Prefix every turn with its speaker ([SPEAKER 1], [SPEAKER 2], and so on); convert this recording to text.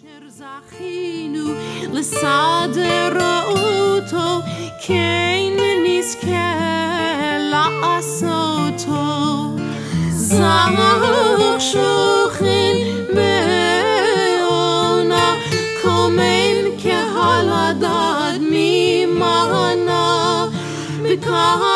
[SPEAKER 1] זכינו לסדר אותו, כן נזכה לעשותו. זך שוכן בעונה, קומם כהלדד ממנה, בקהל